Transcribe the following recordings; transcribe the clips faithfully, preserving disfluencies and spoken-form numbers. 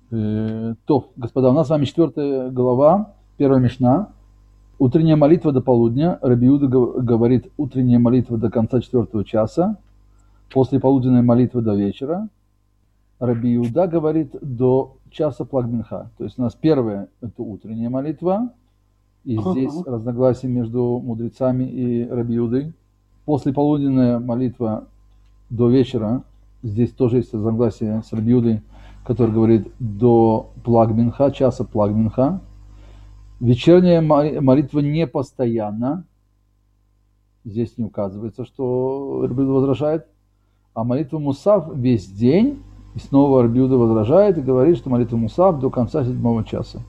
Э, то, господа, у нас с вами четвертая глава, первая мишна. Утренняя молитва до полудня. Раби Иуда говорит, утренняя молитва до конца четвертого часа. После полуденной молитвы до вечера. Раби Иуда говорит до часа плагминха. То есть у нас первая – это утренняя молитва. И здесь uh-huh. разногласие между мудрецами и Раби Иудой. После полуденная молитва до вечера. Здесь тоже есть разногласие с Раби Иудой, который говорит до плагминха, часа плагминха. Вечерняя молитва не постоянна. Здесь не указывается, что Раби Иуда возражает. А молитва Мусав весь день. И снова Раби Иуда возражает и говорит, что молитва Мусав до конца седьмого часа.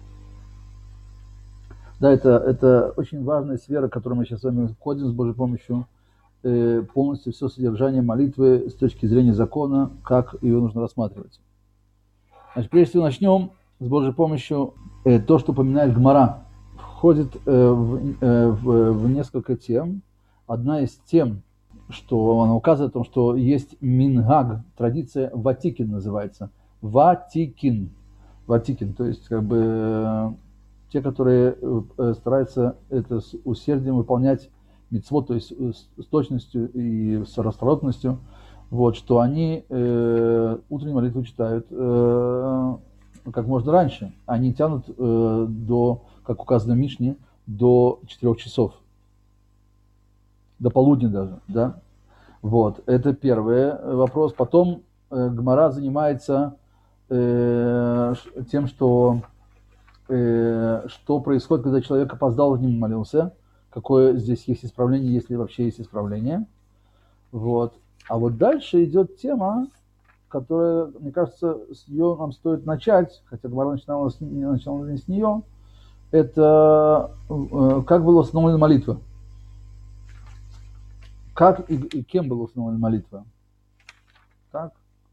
Да, это, это очень важная сфера, в которую мы сейчас с вами входим с Божьей помощью. Э, полностью все содержание молитвы с точки зрения закона, как ее нужно рассматривать. Значит, прежде всего начнем с Божьей помощью. Э, то, что упоминает Гмара, входит э, в, э, в, в несколько тем. Одна из тем, что она указывает о том, что есть мингаг, традиция ватикин называется. Ватикин. Ватикин, то есть как бы э, те, которые э, стараются это с усердием выполнять мицвот, то есть с, с точностью и с расторопностью, вот, что они э, утреннюю молитву читают э, как можно раньше. Они тянут э, до, как указано в Мишне, до четырех часов. До полудня даже, да. Вот, это первый вопрос. Потом э, Гмара занимается э, тем, что, э, что происходит, когда человек опоздал, к нему молился. Какое здесь есть исправление, если вообще есть исправление. Вот. А вот дальше идет тема, которая, мне кажется, с нее нам стоит начать, хотя Гмара начинала, начинала не с нее. Это э, как была установлена молитва. Как и, и кем была установлена молитва? Так.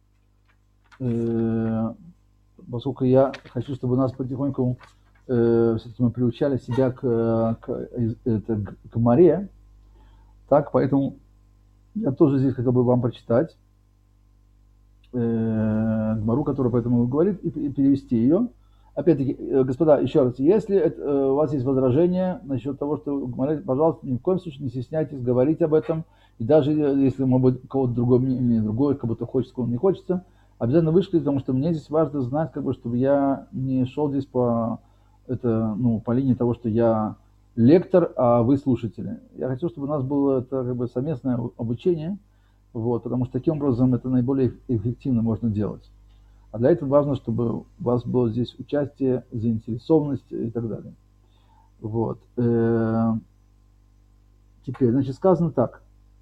Э, поскольку я хочу, чтобы у нас потихоньку э, все-таки мы приучали себя к, к, это, к Гмаре, так, поэтому я тоже здесь хотел бы вам прочитать э, Гмару, которая поэтому говорит, и, и перевести ее. Опять-таки, господа, еще раз, если это, у вас есть возражения насчет того, что Гмара, пожалуйста, ни в коем случае не стесняйтесь говорить об этом. И даже если, может быть, у кого-то другое мнение, другое, как будто хочется, кому не хочется, обязательно вышли, потому что мне здесь важно знать, как бы, чтобы я не шел здесь по, это, ну, по линии того, что я лектор, а вы слушатели. Я хочу, чтобы у нас было это, как бы, совместное обучение, вот, потому что таким образом это наиболее эффективно можно делать. А для этого важно, чтобы у вас было здесь участие, заинтересованность и так далее. Вот. Теперь, значит, сказано так.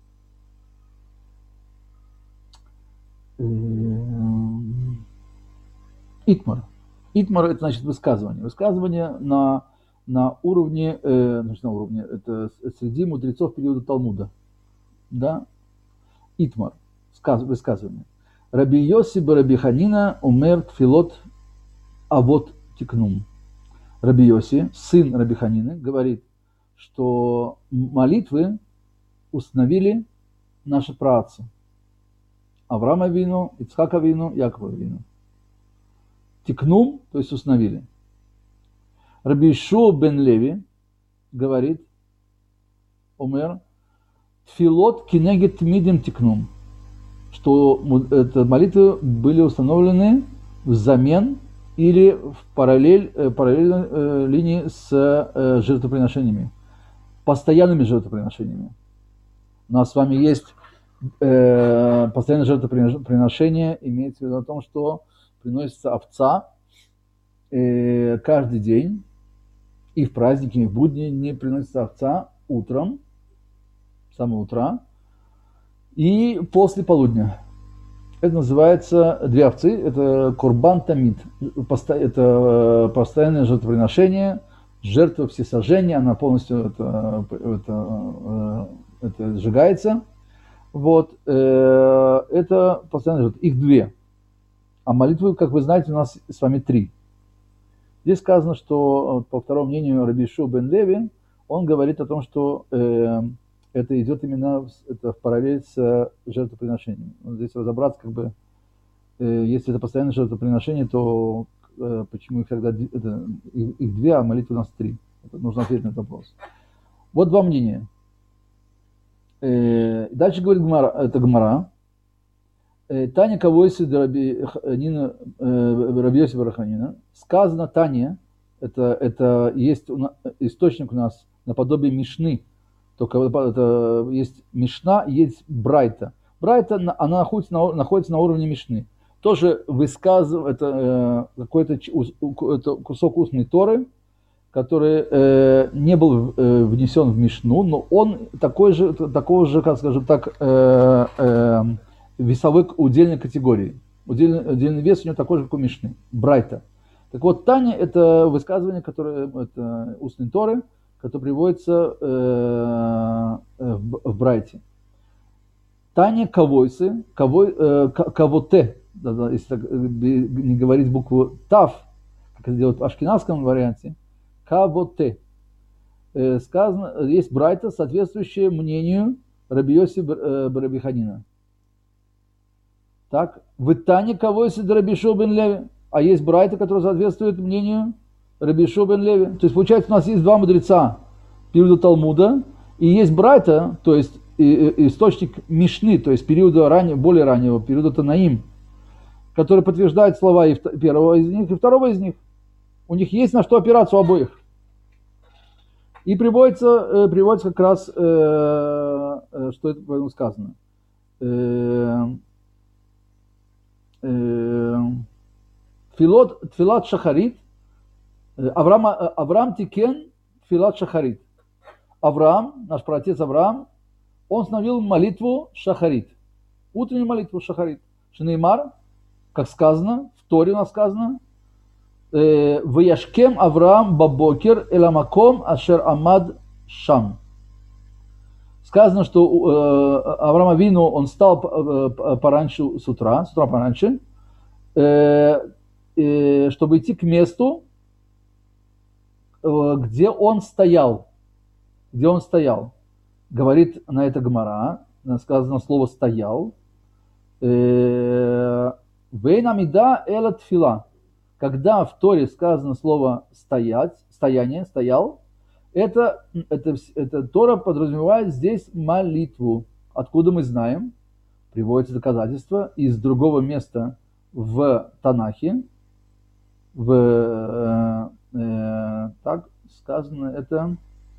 Итмар. Итмар – это, значит, высказывание. Высказывание на, на уровне, э, значит, на уровне, это среди мудрецов периода Талмуда. Да? Итмар. Сказ, высказывание. Раби Йоси ба Раби Ханина умер тфилот авот тикнум. Раби Йоси, сын Раби Ханины, говорит, что молитвы установили наши праотцы. Авраам Авину, Ицхак Авину, Яков Авину. Тикнум, то есть установили. Раби Йошуа бен Леви говорит, умер, тфилот кинегет мидим тикнум, что это молитвы были установлены взамен или в параллель, параллельной э, линии с э, жертвоприношениями, постоянными жертвоприношениями. У нас с вами есть э, постоянное жертвоприношение, имеется в виду о том, что приносится овца э, каждый день, и в праздники, и в будни не приносится овца утром, с самого утра, и после полудня. Это называется две овцы, это корбан тамид, это постоянное жертвоприношение, жертва всесожжения, она полностью это, это, это сжигается. Вот, это постоянная жертва, их две. А молитвы, как вы знаете, у нас с вами три. Здесь сказано, что по второму мнению Раби Йошуа бен Леви, он говорит о том, что э, это идет именно в, это в параллель с жертвоприношением. Здесь разобраться, как бы, Э, если это постоянное жертвоприношение, то э, почему их тогда это, их, их две, а молитвы у нас три? Это нужно ответить на этот вопрос. Вот два мнения. Э, дальше говорит Гмара, это Гмара. Таня Кавойси Раби Нина Раби Йосиф бар Ханина. Сказано Таня, это, это есть источник у нас наподобие Мишны. Только это есть Мишна, есть Брайта. Брайта, она находится на, находится на уровне Мишны. Тоже высказывает, это э, какой-то это кусок устной Торы, который э, не был э, внесен в Мишну, но он такой же, такого же, как скажем так, э, э, весовой удельной категории. Удельный, удельный вес у него такой же, как у Мишны, Брайта. Так вот, Таня – это высказывание, которое, это устной Торы, которое приводится э, в, в Брайте. Таня Кавойсы, кавой, э, Кавоте, если так не говорить букву Тав, как это делают в ашкеназском варианте, Кавоте. Э, сказано, есть Брайта, соответствующее мнению Раби Йоси Раби Ханина. Так, в Тане Кавойсы Раби Шо бен Леви, а есть Брайта, который соответствует мнению Раби Шо бен Леви. То есть, получается, у нас есть два мудреца периода Талмуда, и есть Брайта, то есть источник Мишны, то есть периода раннего, более раннего, периода Танаим, который подтверждает слова и первого из них, и второго из них. У них есть на что опираться у обоих. И приводится, приводится как раз, э, что это по-моему сказано. Э, э, Тфилот, тфилат шахарит, Авраам, Авраам Тикен, тфилат шахарит. Авраам, наш праотец Авраам, он установил молитву шахарит, утреннюю молитву шахарит. Шинеймар, как сказано, в Торе у нас сказано, «Ваяшкем Авраам бабокер эламаком ашер амад шам». Сказано, что Авраам Авину, он встал пораньше с утра, с утра пораньше, чтобы идти к месту, где он стоял. Где он стоял. Говорит на это Гмара, сказано слово «стоял». «Вейн амида эла тфила». Когда в Торе сказано слово «стоять», «стояние», «стоял», это, это, это Тора подразумевает здесь молитву. Откуда мы знаем? Приводится доказательство из другого места в Танахе. В, э, э, так сказано это...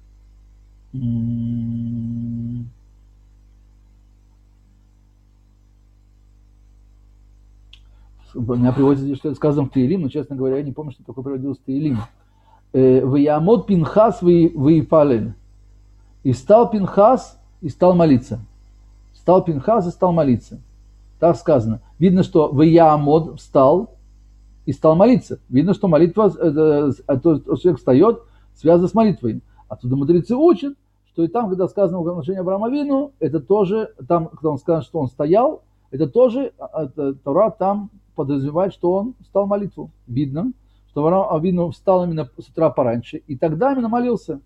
У меня приводится здесь, что это сказано в Теилим, но, честно говоря, я не помню, что такое приводилось в Теилим. «Ваямот Пинхас ваипалель». И встал Пинхас и стал молиться. Встал Пинхас и стал молиться. Так сказано. Видно, что Ваямот встал и стал молиться. Видно, что молитва, это, это, человек встает, связано с молитвой. Оттуда мудрецы учат, что и там, когда сказано в отношении Авраама Авину, это тоже, там, когда он сказано, что он стоял, это тоже, это, Тора там подразумевает, что он встал в молитву. Видно, что Авраам Авину встал именно с утра пораньше, и тогда именно молился.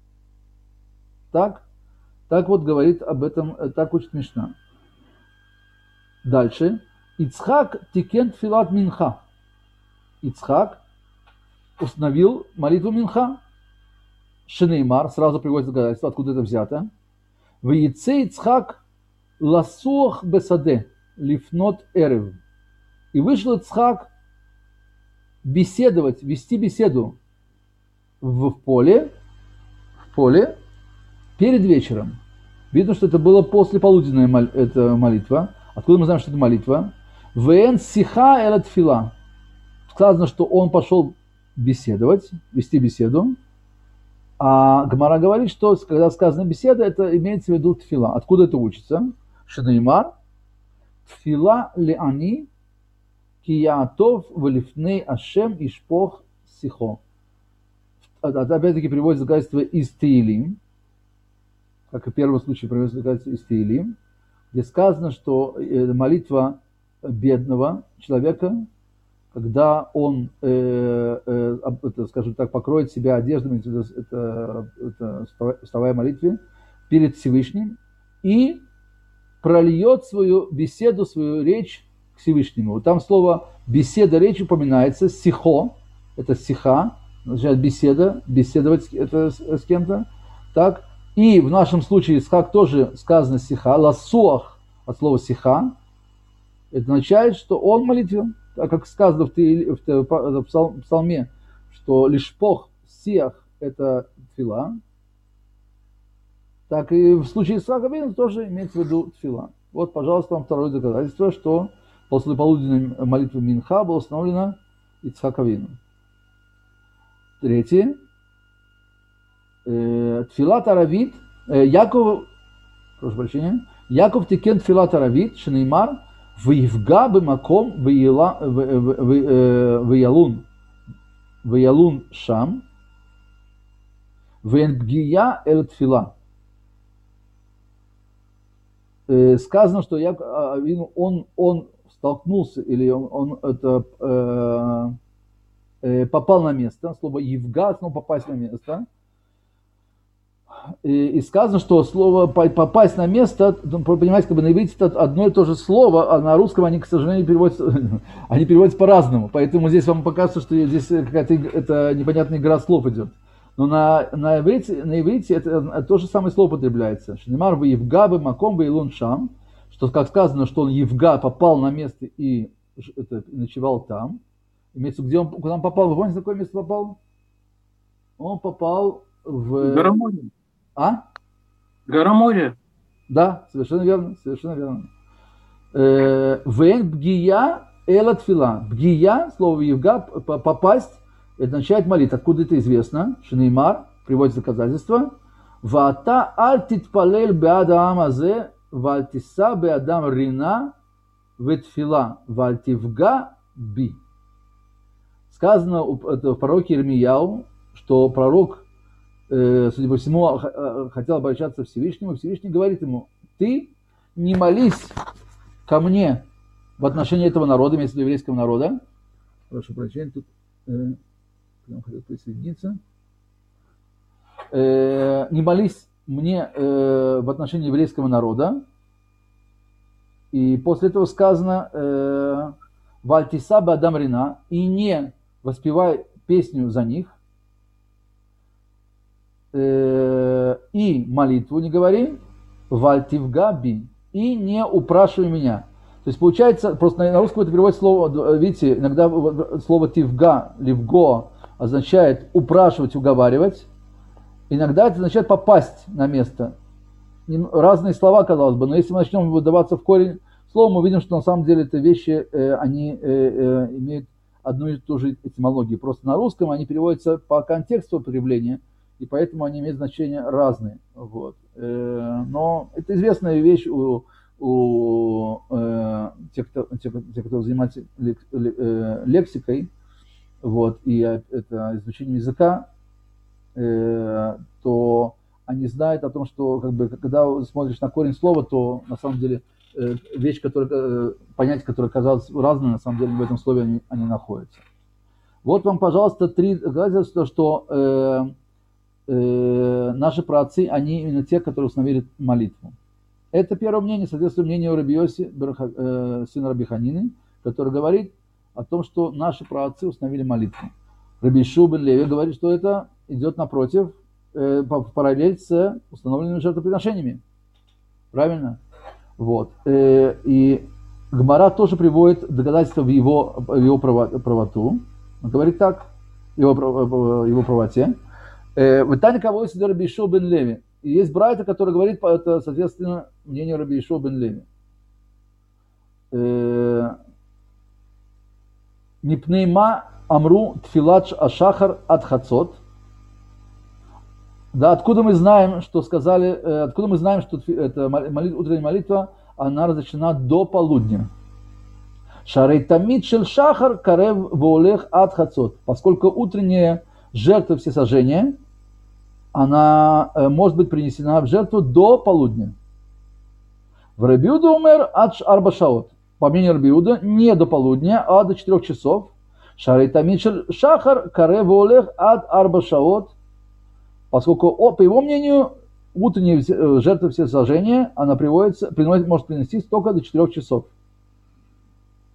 Так, так вот говорит об этом, так учит Мишна. Дальше. Ицхак тикен тфилат минха. Ицхак установил молитву минха. Шинеймар, сразу приводится доказательство, откуда это взято. Ваице Ицхак ласуах бесаде лифнот эрев. И вышел Ицхак беседовать, вести беседу в поле, в поле перед вечером. Видно, что это было после полуденная мол, это молитва. Откуда мы знаем, что это молитва? Вен сиха эла тфила. Сказано, что он пошел беседовать, вести беседу. А Гмара говорит, что когда сказано беседа, это имеется в виду тфила. Откуда это учится? Шинеймар. Тфила леани киятов валифней ашем ишпох сихо. Опять-таки приводится доказательство из Теилим, как и в первом случае приводится доказательство из Теилим, где сказано, что молитва бедного человека, когда он, э, э, это, скажем так, покроет себя одеждами, это, это, это вставая в молитве перед Всевышним, и прольет свою беседу, свою речь к Всевышнему. Там слово беседа, речь упоминается, сихо, это сиха, означает беседа, беседовать это с, с кем-то. Так. И в нашем случае исхак тоже сказано сиха, ласуах от слова сиха. Это означает, что он молитве, так как сказано в, в, в, в псалме, что лишь пох, сиах это тфила. Так и в случае с Исхака Авину тоже имеется в виду тфила. Вот, пожалуйста, вам второе доказательство, что после полуденной молитвы Минха было установлено Ицхак Авину. Третье. Тфилат аравит. Яков, прошу прощения, Яков тикен тфилат аравит, шенеймар, виевга бемаком виялун, виялун шам, венбгия эль тфила. Сказано, что Яков Авину, он, он столкнулся, или он, он это, э, попал на место, слово «евга», снова попасть на место. И, и сказано, что слово «попасть на место», понимаете, как бы на иврите это одно и то же слово, а на русском они, к сожалению, переводятся, они переводятся по-разному. Поэтому здесь вам покажется, что здесь какая-то это непонятная игра слов идет. Но на, на иврите, на иврите это, это то же самое слово употребляется. Шнемар в Евга, в Маком, в Илун Шам, что, как сказано, что он Евга попал на место и, это, и ночевал там. Имеется, где он, куда он попал? Вы помните, в какое место попал? Он попал в... Гора Море. А? Гора Море. Да, совершенно верно, совершенно верно. Вен бгия эла тфила. Бгия, слово Евга, попасть, это означает молитва. Откуда это известно? Шнеймар, приводит доказательство. Ваата аль титпалель беада амазе, вальтиса беадам рина ветфила, вальтивга би. Сказано в пророке Ирмияу, что пророк, судя по всему, хотел обращаться к Всевышнему. Всевышний говорит ему: ты не молись ко мне в отношении этого народа, имеется в виду еврейского народа. Прошу прощения, тут э, я хотел присоединиться. Э, не молись мне э, в отношении еврейского народа. И после этого сказано «Вальтиса беадам рина», и не воспевай песню за них, э, и молитву не говори, «Вальтивга би», и не упрашивай меня. То есть получается, просто на русском это переводит слово, видите, иногда слово «тивга», «ливго» означает упрашивать, уговаривать, иногда это означает попасть на место. Разные слова, казалось бы, но если мы начнем выдаваться в корень слова, мы видим, что на самом деле эти вещи, э, они э, э, имеют одну и ту же этимологию. Просто на русском они переводятся по контексту употребления, и поэтому они имеют значения разные. Вот. Э, но это известная вещь у, у э, тех, кто, тех, тех, кто занимается лек, э, лексикой, вот, и это изучением языка, э, то они знают о том, что как бы, когда смотришь на корень слова, то на самом деле э, вещь, которая, э, понятие, которое казалось разным, на самом деле в этом слове они, они находятся. Вот вам, пожалуйста, три доказательства, что э, э, наши праотцы, они именно те, которые установили молитву. Это первое мнение, соответствует мнению Раби Йоси, э, сына Раби Ханины, который говорит о том, что наши праотцы установили молитву. Раби Йошуа бен Леви говорит, что это идет напротив, в параллель с установленными жертвоприношениями. Правильно? Вот. И Гмара тоже приводит доказательства в его, в его правоту. Он говорит так, его, его правоте. В Тане кого есть Раби Йошуа бен Леви. И есть брайта, который говорит, это, соответственно, мнению Раби Йошуа бен Леви. Мипнейма амру тфилат ашахар ад хацот. Да, откуда мы знаем, что сказали, откуда мы знаем, что эта молитва, утренняя молитва, она разрешена до полудня. Шарей тамид шель шахар карев воолех ад хацот. Поскольку утренняя жертва всесожжения, она может быть принесена в жертву до полудня. В Раби Иуда умер ад арба шаот. По мнению Раби Иуда, не до полудня, а до четырех часов. Шарей тамид шель шахар карев воолех ад арба шаот. Поскольку, по его мнению, утренняя жертва всесожжения, она приводится, приносит, может принести только до четырех часов.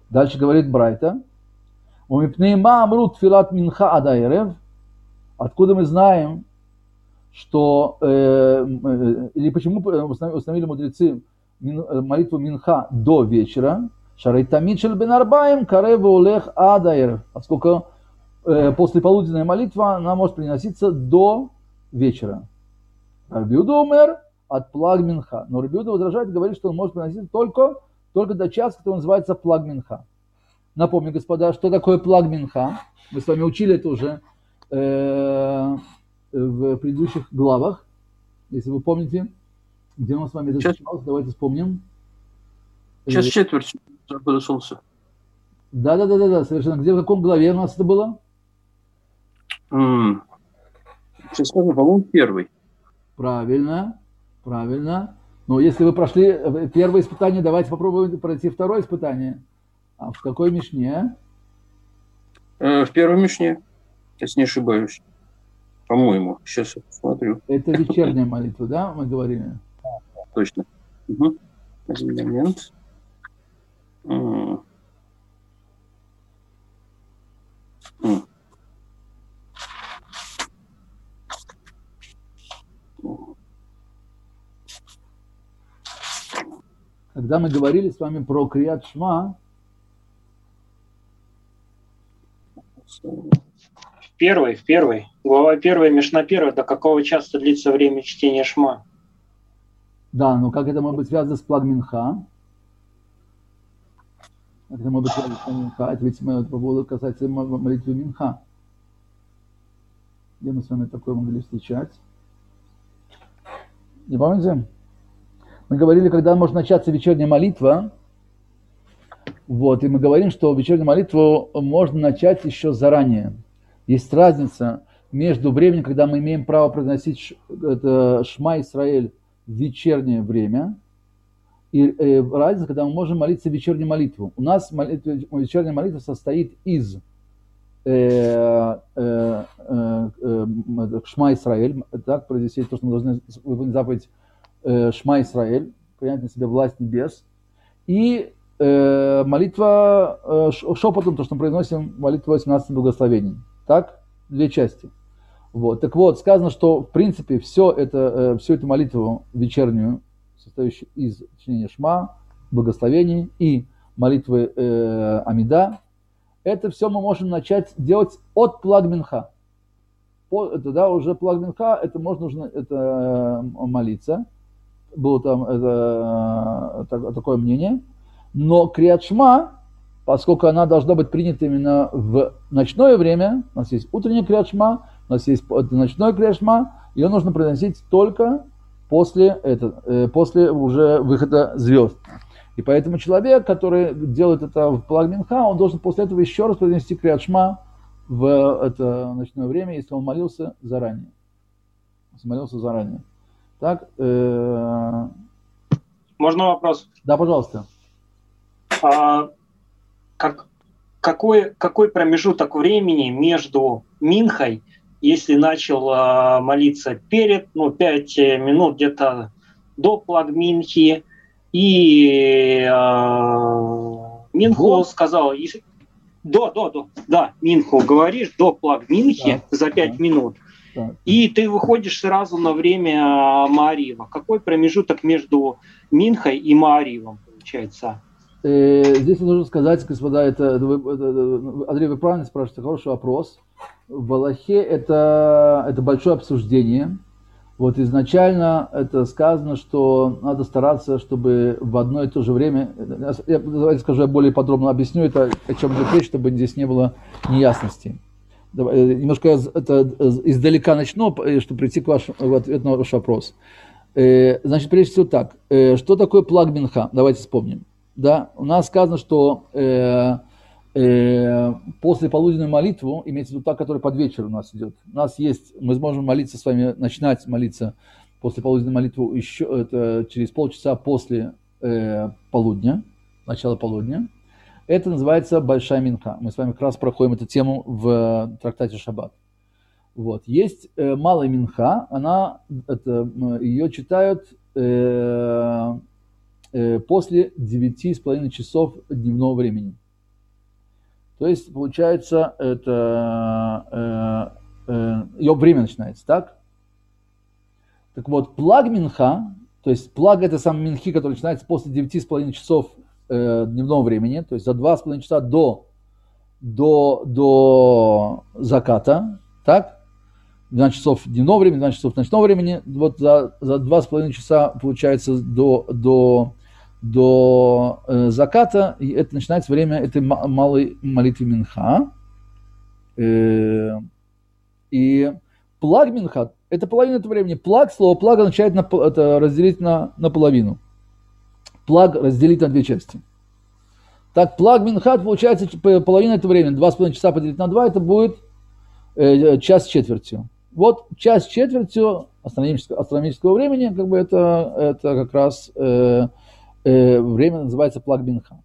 Дальше говорит Брайта. «Умипнейма амрут филат минха адаерев». Откуда мы знаем, что, э, э, или почему установили мудрецы молитву минха до вечера, шарайтамид шель бен арбаим карев олех адаерев, поскольку э, послеполуденная молитва, она может приноситься до вечера. Раби Иуда умер от плаг минха. Но Раби Иуда возражает и говорит, что он может приноситься только, только до часа, который называется плаг минха. Напомню, господа, что такое плаг минха. Мы с вами учили это уже э, в предыдущих главах. Если вы помните, где мы с вами это изучалось, давайте вспомним. Сейчас четверть захода солнца. Да, да, да, да, да, совершенно. Где, в каком главе у нас это было? Mm. Сейчас скажу, по-моему, первый. Правильно, правильно. Но если вы прошли первое испытание, давайте попробуем пройти второе испытание. А в какой мишне? Э, в первой мишне, если не ошибаюсь. По-моему, сейчас я посмотрю. Это вечерняя молитва, да, мы говорили? Точно. Угу. Один момент. М. М. Когда мы говорили с вами про Крият Шма, В первой, в первой. Глава первая, Мишна первая. До какого часа длится время чтения Шма? да, но как это может быть связано с плаг минха? Как это может быть связано с плаг минха? Это ведь мы по поводу касается молитвы минха. Где мы с вами такое могли встречать? Не помните? Мы говорили, когда может начаться вечерняя молитва. Вот, и мы говорим, что вечернюю молитву можно начать еще заранее. Есть разница между временем, когда мы имеем право произносить это Шма Исраэль в вечернее время, и э, разница, когда мы можем молиться вечернюю молитву. У нас молитва, вечерняя молитва состоит из э, э, э, э, Шма Исраэль, так, произнести то, что мы должны выполнить заповедь э, Шма Исраэль, принять на себя власть небес, и э, молитва э, шепотом, то, что мы произносим молитву восемнадцати благословений. Так, две части. Вот. Так вот, сказано, что в принципе все это, э, всю эту молитву вечернюю, состоящую из чтения Шма, благословений и молитвы э, Амида, это все мы можем начать делать от плаг минха. Это, да, уже плаг минха, это можно нужно это, молиться. Было там это, это, такое мнение. Но Крият Шма, поскольку она должна быть принята именно в ночное время, у нас есть утренний Крият Шма, у нас есть ночной Крият Шма, ее нужно произносить только после, это, после уже выхода звезд. И поэтому человек, который делает это в плаг минха, он должен после этого еще раз произнести Крият Шма в это ночное время, если он молился заранее. Если молился заранее. Так, э... Можно вопрос? Да, пожалуйста. А, как, какой, какой промежуток времени между Минхой, если начал а, молиться перед, ну, пять минут где-то до плаг Минхи, и а, Минху до? сказал, если, до, до, до, да, Минху говоришь, до плаг Минхи да, за пять да. минут, Так. И ты выходишь сразу на время Маарива. Какой промежуток между Минхой и Мааривом получается? Здесь нужно сказать, господа, это, это, это Андрей, вы правильно спрашиваете, хороший вопрос. В Алахе это, это большое обсуждение. Вот изначально это сказано, что надо стараться, чтобы в одно и то же время, я, давайте скажу, я более подробно объясню это, о чем идет речь, чтобы здесь не было неясностей. Немножко это издалека начну, чтобы прийти к вашему, в ответ на ваш вопрос. Значит, прежде всего так, что такое плаг минха? Давайте вспомним. Да, у нас сказано, что э, э, после полуденную молитву, имеется в виду та, которая под вечер у нас идет, у нас есть, мы сможем молиться с вами, начинать молиться после полуденной молитвы еще это, через полчаса после э, полудня, начала полудня. Это называется большая минха. Мы с вами как раз проходим эту тему в трактате Шаббат. Вот. Есть э, малая минха, она, это, ее читают э, после девяти с половиной часов дневного времени. То есть, получается, это э, э, ее время начинается, так? Так вот, плаг минха, то есть плаг это сам минхи, который начинается после девяти с половиной часов э, дневного времени, то есть за два с половиной часа до, до, до заката, так? двенадцать часов дневного времени, двенадцать часов ночного времени, вот за, за два с половиной часа, получается, до, до, до э, заката, и это начинается время этой малой молитвы минха. Э, и плаг минха, это половина этого времени. Плаг, слово плаг означает на, это разделить на, на половину. Плаг разделить на две части. Так, плаг минха, получается, половина этого времени, два с половиной часа поделить на два, это будет э, час с четвертью. Вот час с четвертью астрономического, астрономического времени, как бы это, это как раз э, э, время называется плаг минха.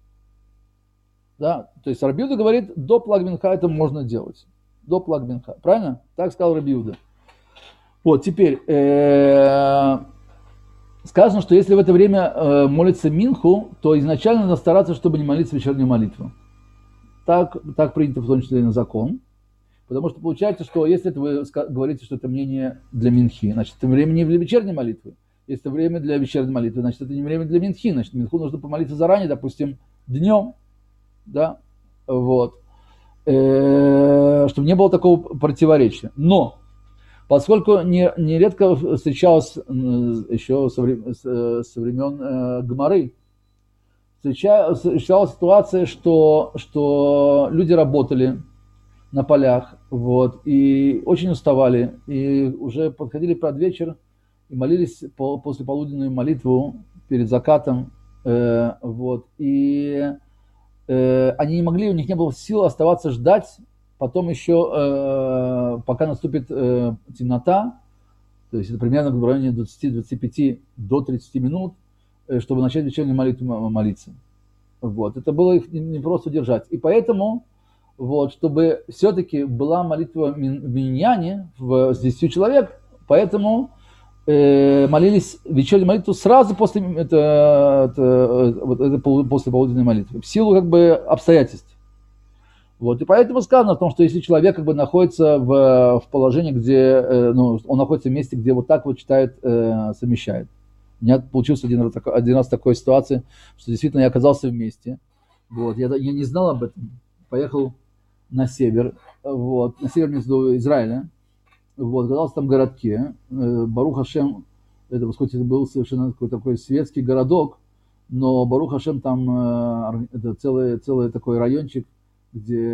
Да? То есть Раби Юда говорит, до плаг минха это можно делать. До плаг минха. Правильно? Так сказал Раби Юда. Вот, теперь э, сказано, что если в это время э, молится минху, то изначально надо стараться, чтобы не молиться вечернюю молитву. Так, так принято в том числе и на закон. Потому что получается, что если это вы говорите, что это мнение для минхи, значит, это время не для вечерней молитвы. Если это время для вечерней молитвы, значит, это не время для минхи. Значит, минху нужно помолиться заранее, допустим, днем, да, вот, э, чтобы не было такого противоречия. Но, поскольку не, нередко встречалось еще со времен, со времен э, Гмары, встречалась ситуация, что, что люди работали на полях, вот, и очень уставали, и уже подходили под вечер и молились по, после полуденную молитву перед закатом, э, вот, и э, они не могли, у них не было сил оставаться ждать, потом еще, э, пока наступит э, темнота, то есть это примерно в районе двадцати-двадцати пяти до тридцати минут, э, чтобы начать вечернюю молитву молиться. Вот, это было их не просто удержать, и поэтому вот, чтобы все-таки была молитва в миньяне с десятью человек, поэтому э, молились вечернюю молитву сразу после, это, это, это, это, после полуденной молитвы, в силу как бы обстоятельств. Вот, и поэтому сказано о том, что если человек как бы находится в, в положении, где э, ну, он находится в месте, где вот так вот читает, э, совмещает. У меня получилась один раз, один раз такая ситуация, что действительно я оказался в месте, вот, я, я не знал об этом, поехал на север, вот, на север между Израиля, вот, оказался там в городке, Барух Ашем, это, поскольку это был совершенно такой, такой светский городок, но Барух Ашем там это целый, целый такой райончик, где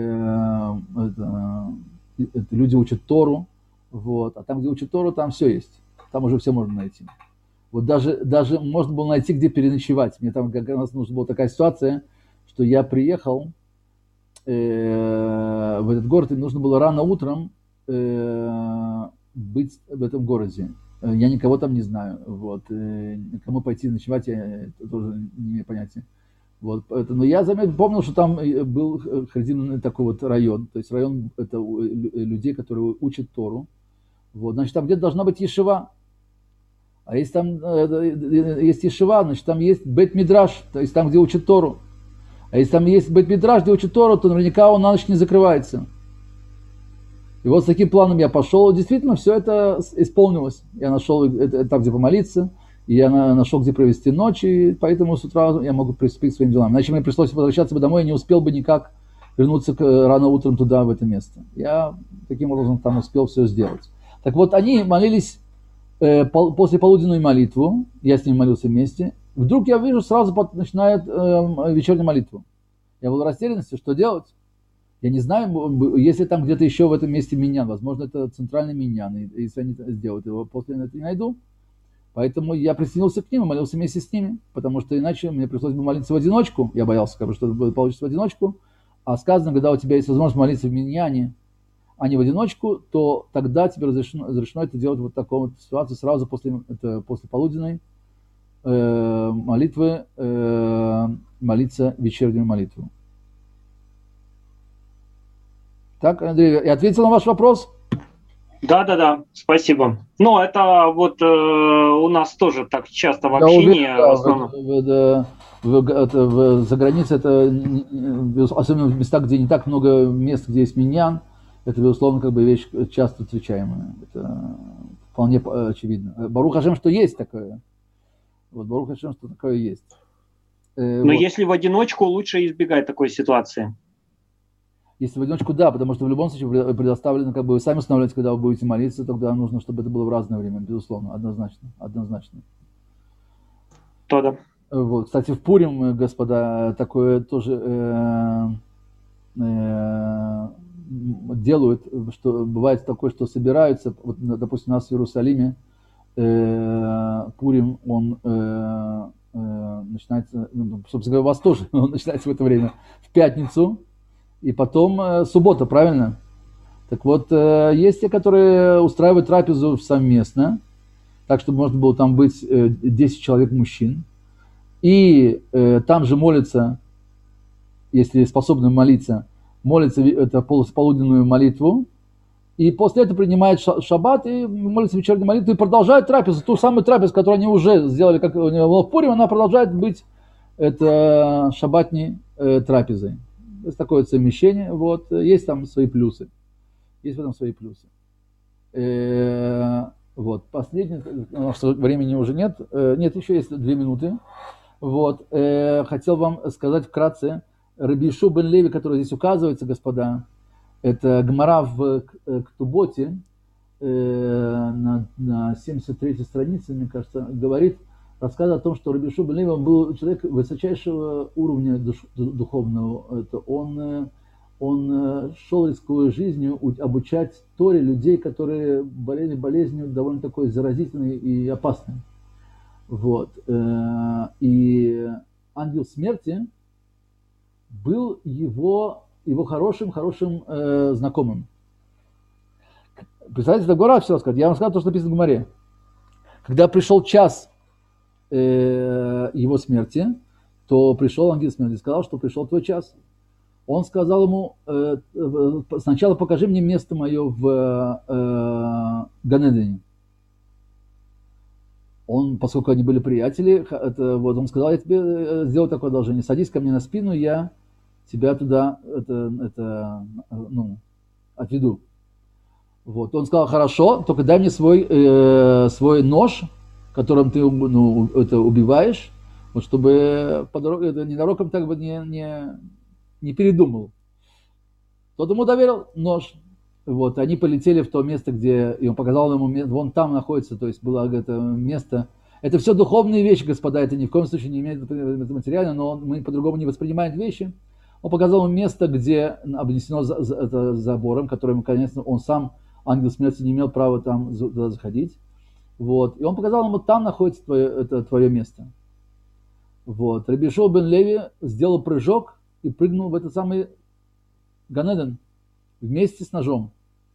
это, это люди учат Тору, вот, а там, где учат Тору, там все есть, там уже все можно найти. Вот даже, даже можно было найти, где переночевать. Мне там как раз нужна была такая ситуация, что я приехал в этот город, и нужно было рано утром э, быть в этом городе. Я никого там не знаю. Вот. Э, кому пойти ночевать, я тоже не имею понятия. Вот. Но я заметил, помнил, что там был харидимный такой вот район. То есть район это людей, которые учат Тору. Вот. Значит, там где-то должна быть ешива. А если там э, есть ешива, значит, там есть бейт-мидраш, то есть там, где учат Тору. А если там есть бейт-мидраш, где учат Тору, то наверняка он на ночь не закрывается. И вот с таким планом я пошел. Действительно, все это исполнилось. Я нашел это, там, где помолиться, и я нашел, где провести ночь, и поэтому с утра я могу приступить к своим делам. Иначе мне пришлось возвращаться бы домой, я не успел бы никак вернуться к, рано утром туда, в это место. Я таким образом там успел все сделать. Так вот, они молились э, пол, после полуденную молитву, я с ними молился вместе. Вдруг я вижу, сразу начинает э, вечернюю молитву. Я был в растерянности, что делать? Я не знаю, если там где-то еще в этом месте миньян, возможно, это центральный миньян, и если они сделают его, после этого не найду. Поэтому я присоединился к ним и молился вместе с ними, потому что иначе мне пришлось бы молиться в одиночку. Я боялся, как бы, что получится в одиночку. А сказано, когда у тебя есть возможность молиться в миньяне, а не в одиночку, то тогда тебе разрешено, разрешено это делать вот в такой вот ситуации сразу после, это, после полуденной э, молитвы, э, молиться вечернюю молитву. Так, Андрей, я ответил на ваш вопрос? Да, да, да, спасибо. Ну, это вот э, у нас тоже так часто в общении. Я уверен, да, в основном. В, в, в, в, это, в, за границей это, особенно в местах, где не так много мест, где есть миньян, это, безусловно, как бы вещь часто встречаемая. Это вполне очевидно. Барух Ашем, что есть такое. Вот, Барух Ашем, что такое есть. Но вот. Если в одиночку, лучше избегать такой ситуации. Если в одиночку, да, потому что в любом случае предоставлено, как бы вы сами устанавливаете, когда вы будете молиться, тогда нужно, чтобы это было в разное время, безусловно, однозначно, однозначно. То да. Вот, кстати, в Пурим, господа, такое тоже э, э, делают, что бывает такое, что собираются, вот, допустим, у нас в Иерусалиме э, Пурим, он э, э, начинается, ну, собственно говоря, у вас тоже, он начинается в это время, в пятницу, и потом э, суббота, правильно? Так вот, э, есть те, которые устраивают трапезу совместно, так, чтобы можно было там быть э, десять человек мужчин, и э, там же молятся, если способны молиться, молятся это полуденную молитву, и после этого принимают шаббат и молятся вечернюю молитву, и продолжают трапезу, ту самую трапезу, которую они уже сделали, как у него в Пурим, она продолжает быть это шаббатней э, трапезой. Это такое совмещение, вот, есть там свои плюсы, есть в этом свои плюсы. Э, вот, последнее, потому что времени уже нет, э, нет, еще есть две минуты. Вот, э, хотел вам сказать вкратце, Раби Йешу бен Леви, который здесь указывается, господа, это Гмара в Ктуботе, э, на, на семьдесят третьей странице, мне кажется, говорит, рассказывает о том, что Раби Йешу бен Леви был человек высочайшего уровня душ, духовного. Это он, он шел рисковой жизнью обучать Торе людей, которые болели болезнью довольно такой заразительной и опасной. Вот. И ангел смерти был его, его хорошим, хорошим э, знакомым. Представляете, это Гора все рассказать. Я вам сказал то, что написано в Гмаре. Когда пришел час э, его смерти, то пришел ангел смерти и сказал, что пришел твой час. Он сказал ему, э, сначала покажи мне место мое в э, Ганедене. Он, поскольку они были приятели, это, вот, он сказал, я тебе сделаю такое одолжение, садись ко мне на спину, я тебя туда это, это, ну, отведу. Вот. Он сказал, хорошо, только дай мне свой, э, свой нож, которым ты ну, это убиваешь, вот, чтобы по дороге, это, ненароком так бы не, не, не передумал. Тот ему доверил нож. Вот, они полетели в то место, где, и он показал ему, вон там находится, то есть было это место. Это все духовные вещи, господа, это ни в коем случае не имеет материально, но мы по-другому не воспринимаем вещи. Он показал ему место, где обнесено за, за, это, забором, которым, конечно, он сам, ангел смерти, не имел права там туда заходить. Вот, и он показал ему, там находится твое, это, твое место. Вот, Раби Йешу бен Леви сделал прыжок и прыгнул в этот самый Ганеден вместе с ножом.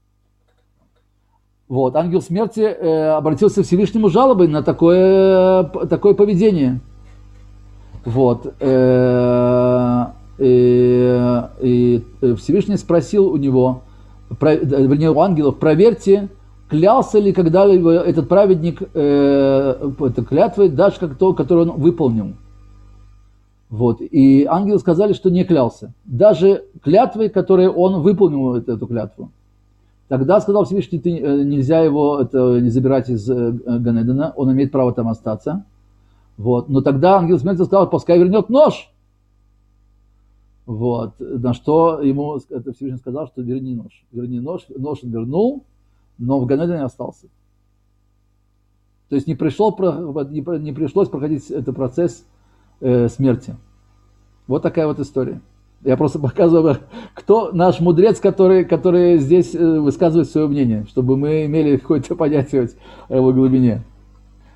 Вот, ангел смерти э, обратился к Всевышнему жалобой на такое, такое поведение. Вот. Э, э, и Всевышний спросил у него, про, вернее, у ангелов, проверьте, клялся ли когда-либо этот праведник э, это клятвой, даже как то, которую он выполнил. Вот. И ангелы сказали, что не клялся. Даже клятвой, которой он выполнил эту, эту клятву. Тогда сказал Всевышний, ты, нельзя его это, не забирать из э, Ганедена, он имеет право там остаться. Вот. Но тогда ангел смерти сказал, пускай вернет нож. Вот. На что ему это Всевышний сказал, что верни нож. Верни нож. Нож он вернул, но в Ганедене остался. То есть не, пришел, не пришлось проходить этот процесс э, смерти. Вот такая вот история. Я просто показываю, кто наш мудрец, который, который здесь высказывает свое мнение, чтобы мы имели какое-то понятие о его глубине.